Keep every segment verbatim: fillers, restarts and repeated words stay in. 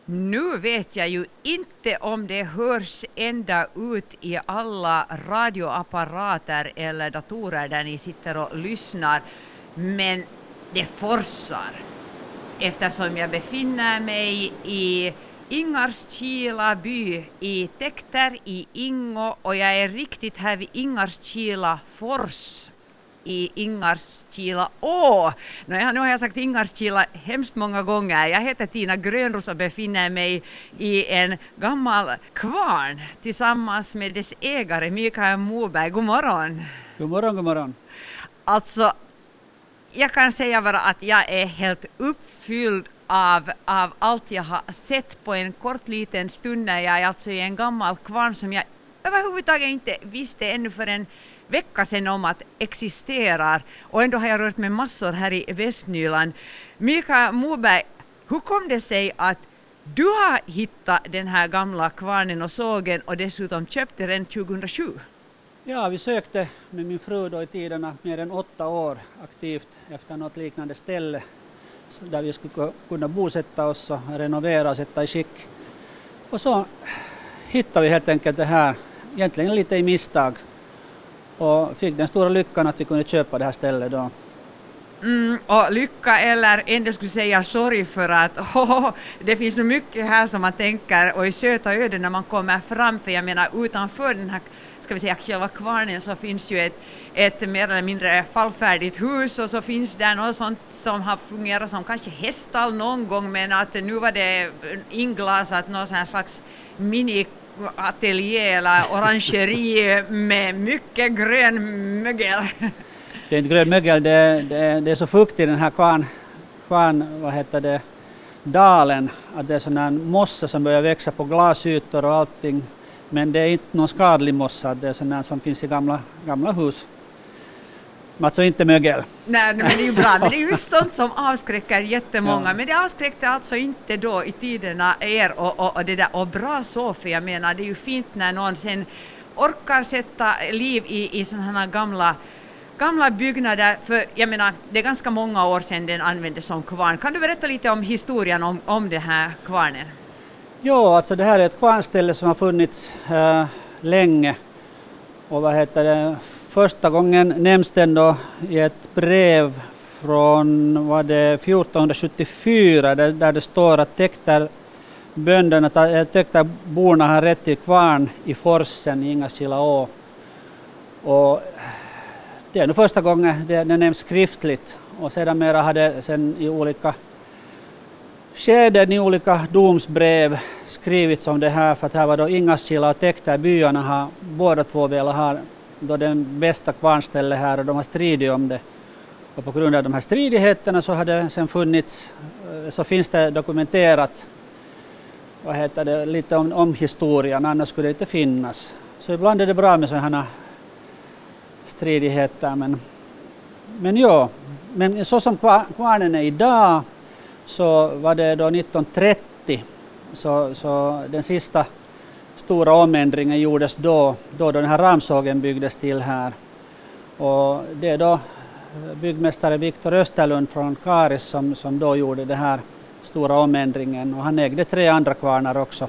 Nu vet jag ju inte om det hörs ända ut i alla radioapparater eller datorer där ni sitter och lyssnar, men det forsar eftersom jag befinner mig i Ingarskila by i Tekter i Ingo, och jag är riktigt här vid Ingarskila fors i Ingarskila å. Nu har jag sagt Ingarskila hemskt många gånger. Jag heter Tina Grönros och befinner mig i en gammal kvarn tillsammans med dess ägare Mikael Moberg. God morgon. God morgon, god morgon. Alltså, jag kan säga bara att jag är helt uppfylld av, av allt jag har sett på en kort liten stund när jag är alltså i en gammal kvarn som jag överhuvudtaget inte visste ännu för en vecka sedan om att existerar, och ändå har jag rört med massor här i Västnyland. Mikael Moberg, hur kom det sig att du har hittat den här gamla kvarnen och sågen och dessutom köpte den tjugohundrasju? Ja, vi sökte med min fru då i tiderna mer än åtta år aktivt efter något liknande ställe där vi skulle kunna bosätta oss och renovera och sätta i skick. Och så hittade vi helt enkelt det här, egentligen lite i misstag. Och fick den stora lyckan att vi kunde köpa det här stället då. Mm, och lycka eller ändå skulle säga sorg för att oh, det finns så mycket här som man tänker och i söta öden när man kommer fram, för jag menar utanför den här, ska vi säga, själva kvarnen så finns ju ett, ett mer eller mindre fallfärdigt hus, och så finns det något sånt som har fungerat som kanske häststall någon gång, men att nu var det inglasat någon sån här slags mini ateljé eller orangeri med mycket grön mögel. Det är inte grön mögel, det, det, det är så fuktigt i den här kvarn, kvarn, vad heter det, dalen, att det är sån här mossa som börjar växa på glasytor och allting, men det är inte någon skadlig mossa, det är sån här som finns i gamla, gamla hus. Alltså inte mögel. Nej, men det är ju bra. Men det är just sånt som avskräcker jättemånga. Ja. Men det avskräckte alltså inte då i tiderna er och, och, och det där. Och bra så, för jag menar, det är ju fint när någon sen orkar sätta liv i, i sådana här gamla, gamla byggnader. För jag menar, det är ganska många år sedan den användes som kvarn. Kan du berätta lite om historien om, om det här kvarnen? Ja, alltså det här är ett kvarnställe som har funnits äh, länge. Och vad heter det? Första gången nämns den då i ett brev från var det fjortonhundrasjuttiofyra där, där det står att Tekterbönderna, Tekterborna har rätt till kvarn i forsen i Ingarskila å. Och det är nu första gången det, det nämns skriftligt, och sedan mera hade sen i olika skeden i olika domsbrev skrivits om det här, för att här var då Ingarskila och Tekterbyarna har båda två velat ha då den bästa kvarnstället här, och de har stridit om det. Och på grund av de här stridigheterna så har det sen funnits, så finns det dokumenterat vad heter det, lite om, om historien, annars skulle det inte finnas. Så ibland är det bra med sådana här stridigheter. Men, men ja, men så som kvarnen är idag så var det då nittonhundratrettio så, så den sista stora omändringen gjordes då, då den här ramsågen byggdes till här. Och det är då byggmästare Viktor Österlund från Karis som, som då gjorde det här stora omändringen, och han ägde tre andra kvarnar också.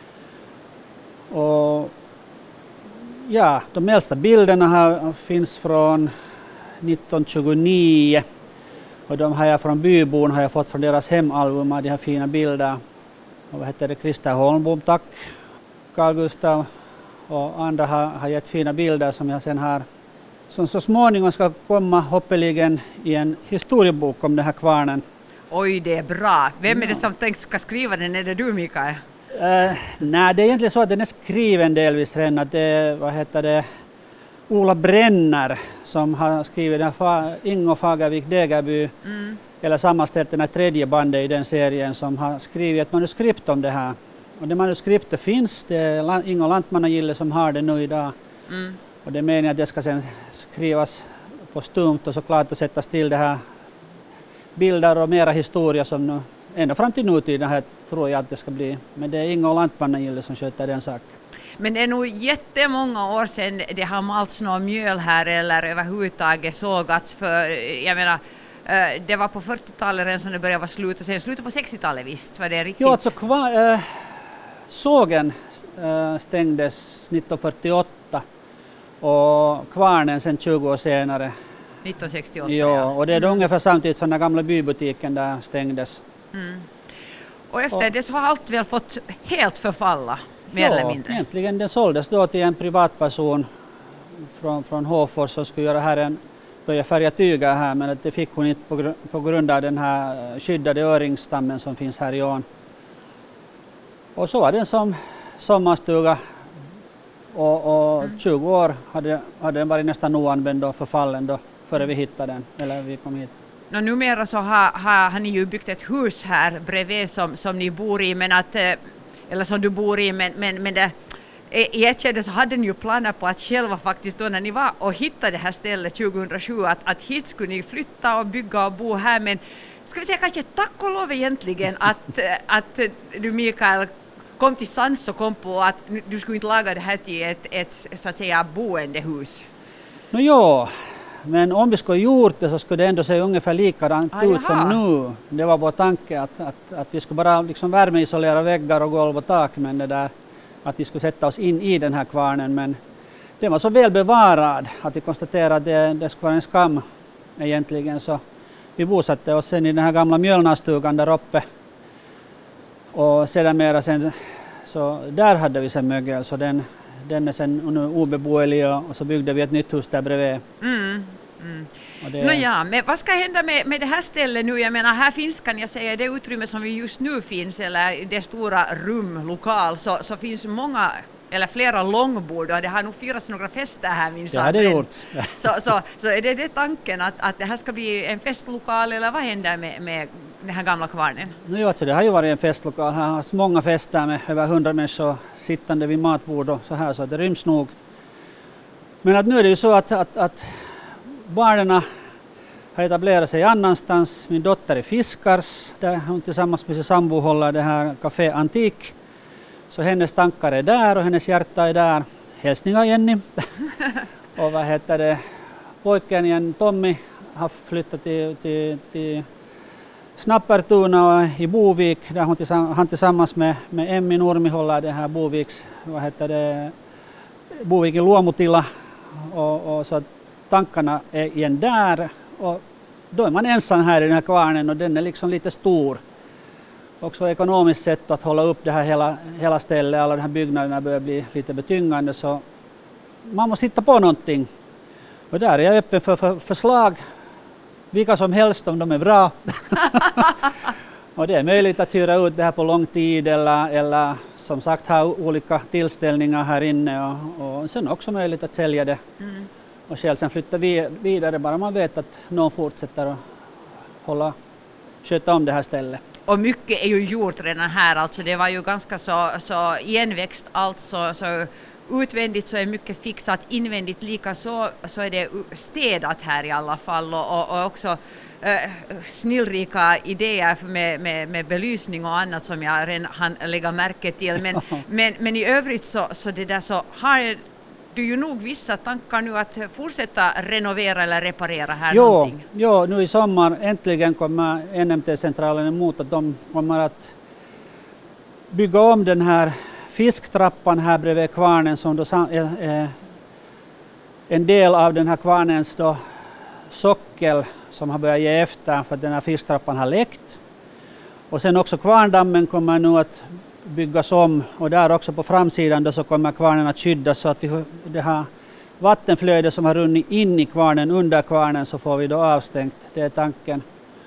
Och ja, de äldsta bilderna här finns från nittonhundratjugonio, och de har jag från bybon har jag fått från deras hemalbum, de här fina bilder. Och vad heter det, Christer Holmbom, tack. Carl Gustav och andra har, har gett fina bilder som jag sen har, som så småningom ska komma hoppeligen i en historiebok om den här kvarnen. Oj, det är bra. Vem är det som tänkt ska skriva den? Är det du, Mikael? Uh, nej, det är egentligen så att den är skriven delvis redan. Att det, vad heter det, Ola Brenner som har skrivit den här Ingo Fagervik Degerby, mm. eller sammanställt den här tredje bandet i den serien, som har skrivit ett manuskript om det här. Och det manuskriptet finns, det är Ingo Lantmannagille som har det nu idag. Mm. Och det är meningen att det ska sen skrivas på stumt och såklart att sättas till det här bilder och mera historia som nu, ända fram till nutiden här tror jag att det ska bli. Men det är Ingo Lantmannagille som sköter den saken. Men det är nog jättemånga år sedan det har malts någon mjöl här eller överhuvudtaget sågats, för jag menar Uh, det var på fyrtiotalet redan som det började vara slut och sen slutet på sextiotalet visst var det riktigt? Jo, alltså kva, äh, sågen äh, stängdes nittonhundrafyrtioåtta och kvarnen sen tjugo år senare. nittonhundrasextioåtta, jo, ja. Och det är då mm. ungefär samtidigt som den gamla bybutiken där stängdes. Mm. Och efter och, det så har allt väl fått helt förfalla, mer ja, eller mindre? egentligen den såldes då till en privatperson från, från Håfors som skulle göra här en, börja färga tyga här, men att det fick hon inte på, gr- på grund av den här skyddade öringsstammen som finns här i ån. Och så var den som sommarstuga och, och mm. tjugo år hade, hade den varit nästan oanvänd och förfallen då, före vi hittade den, eller vi kom hit. No, numera så har, har, har ni ju byggt ett hus här bredvid som, som ni bor i, men att, eller som du bor i, men, men, men det, i ett skede så hade ni ju planer på att själva faktiskt då när ni var och hittade det här stället tjugohundrasju att, att hit skulle ni flytta och bygga och bo här, men ska vi säga kanske tack och lov egentligen att, att du Mikael kom till sans och kom på att du skulle inte laga det här till ett, ett så att säga boendehus. No ja, men om vi skulle gjort det så skulle det ändå se ungefär likadant ah, ut som nu. Det var vår tanke att, att, att vi skulle bara liksom värmeisolera väggar och golv och tak, men det där att vi skulle sätta oss in i den här kvarnen, men den var så väl bevarad att vi konstaterade att det, det skulle vara en skam egentligen, så vi bosatte oss sen i den här gamla mjölnarstugan där uppe och sedan mera sen så där hade vi sen mögel, så den, den är sen nu obeboelig och så byggde vi ett nytt hus där bredvid. Mm. Mm. Det... No ja, men vad ska hända med, med det här stället nu? Jag menar, här finns, kan jag säga, det utrymme som vi just nu finns, eller det stora rum, lokal, så, så finns många, eller flera långbord, och det har nog firats några fester här minst. Ja, det har gjort. så, så, så är det, det tanken att, att det här ska bli en festlokal, eller vad händer med, med den här gamla kvarnen? No jo, alltså det har ju varit en festlokal. Här har många fester med över hundra människor sittande vid matbord och så här, så det ryms nog. Men att nu är det ju så att, att, att barnen har etablerat sig annanstans. Min dotter är fiskars, där hon tillsammans med sin sambo håller det här Café Antik. Så hennes tankar är där och hennes hjärta är där. Hälsningar Jenny. Och vad heter det? Pojken igen, Tommy, har flyttat till, till, till Snappertuna i Bovik, där hon tillsammans, han tillsammans med, med Emmi Nurmi håller det här Boviks, vad heter det, Bovik i Luomutila. Och, och så tankarna är igen där, och då är man ensam här i den här kvarnen och den är liksom lite stor. Också ekonomiskt sett att hålla upp det här hela, hela stället, alla de här byggnaderna börjar bli lite betyngande, så man måste hitta på någonting. Och där är jag öppen för, för förslag, vilka som helst om de är bra. Och det är möjligt att hyra ut det här på lång tid eller, eller som sagt ha olika tillställningar här inne, och, och sen också möjligt att sälja det. Mm. Och själv sen flytta vidare, bara man vet att någon fortsätter att hålla, sköta om det här stället. Och mycket är ju gjort redan här, alltså det var ju ganska så, så igenväxt allt, så, så utvändigt så är mycket fixat, invändigt lika så, så är det städat här i alla fall, och, och, och också eh, snillrika idéer med, med, med belysning och annat som jag redan hann lägga märke till, men, men, men i övrigt så, så det där så har du ju nog vissa tankar nu att fortsätta renovera eller reparera här jo, någonting. Jo, nu i sommar äntligen kommer N M T-centralen emot att de kommer att bygga om den här fisktrappan här bredvid kvarnen, som då är, är en del av den här kvarnens då sockel som har börjat ge efter för att den här fisktrappan har läckt. Och sen också kvarndammen kommer nu att byggas om, och där också på framsidan då så kommer kvarnen att skyddas, så att vi får det här vattenflödet som har runnit in i kvarnen under kvarnen så får vi då avstängt. Det är tanken.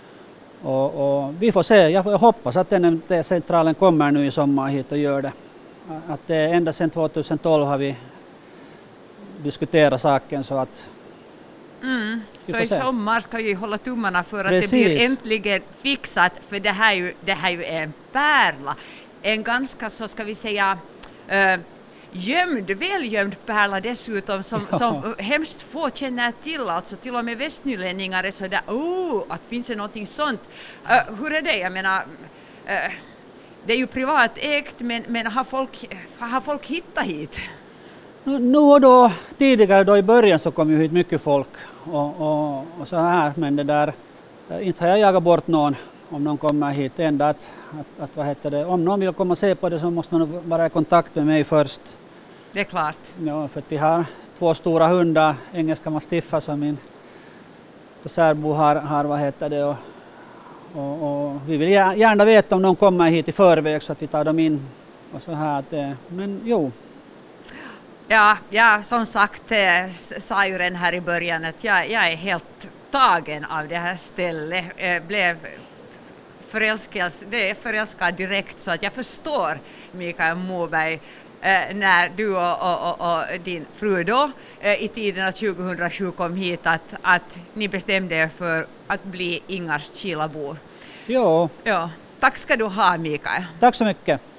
Och, och vi får se, jag hoppas att N M T-centralen kommer nu i sommar hit och gör det. Att det är ända sedan tjugohundratolv har vi diskuterat saken, så att mm. Så i se. sommar ska vi hålla tummarna för att Precis. det blir äntligen fixat, för det här är ju, det här är ju en pärla. En ganska så ska vi säga äh, gömd, välgömd pärla dessutom, som, ja. som hemskt få känner till, alltså till och med västnylänningar är så där, oh, att finns det någonting sånt. Äh, hur är det? Jag menar, äh, det är ju privat ägt, men, men har, folk, har folk hittat hit? Nu, nu och då, tidigare då i början så kom ju hit mycket folk och, och, och så här, men det där Inte har jag jagat bort någon om någon kommer hit. Enda att, att, att vad heter det, om någon vill komma och se på det så måste man vara i kontakt med mig först. Det är klart. Ja, för att vi har två stora hundar, engelska mastiffar som min särbo har, har vad heter det, och, och, och vi vill gärna veta om någon kommer hit i förväg så att vi tar dem in och så här. Att, men jo. Ja, ja, som sagt eh, sa ju den här i början att jag, jag är helt tagen av det här stället. Eh, blev förälskad, det är förälskad direkt så att jag förstår Mikael Moberg eh, när du och, och, och, och din fru då eh, i tiderna tjugohundrasju kom hit att, att ni bestämde er för att bli Ingarskilabor. Jo. Ja, tack ska du ha Mikael. Tack så mycket.